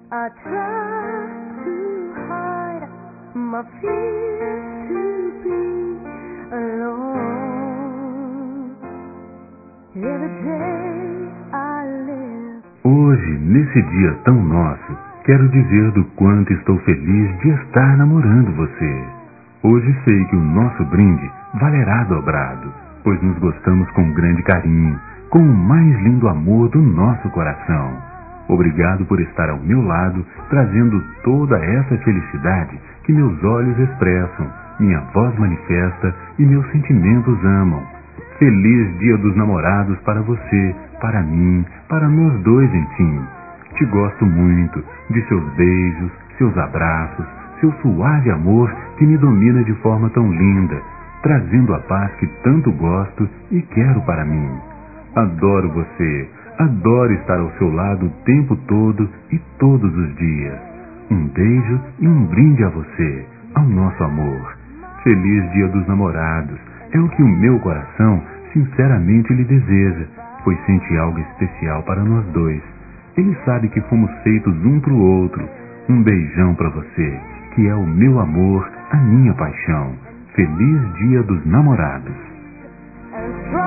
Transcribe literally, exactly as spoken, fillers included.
I try to hide my fear to be alone. Every day I live. Hoje, nesse dia tão nosso, quero dizer do quanto estou feliz de estar namorando você. Hoje sei que o nosso brinde valerá dobrado, pois nos gostamos com grande carinho, com o mais lindo amor do nosso coração. Obrigado por estar ao meu lado, trazendo toda essa felicidade que meus olhos expressam, minha voz manifesta e meus sentimentos amam. Feliz Dia dos Namorados para você, para mim, para nós dois, enfim. Te gosto muito de seus beijos, seus abraços, seu suave amor que me domina de forma tão linda, trazendo a paz que tanto gosto e quero para mim. Adoro você. Adoro estar ao seu lado o tempo todo e todos os dias. Um beijo e um brinde a você, ao nosso amor. Feliz Dia dos Namorados. É o que o meu coração sinceramente lhe deseja, pois sente algo especial para nós dois. Ele sabe que fomos feitos um para o outro. Um beijão para você, que é o meu amor, a minha paixão. Feliz Dia dos Namorados.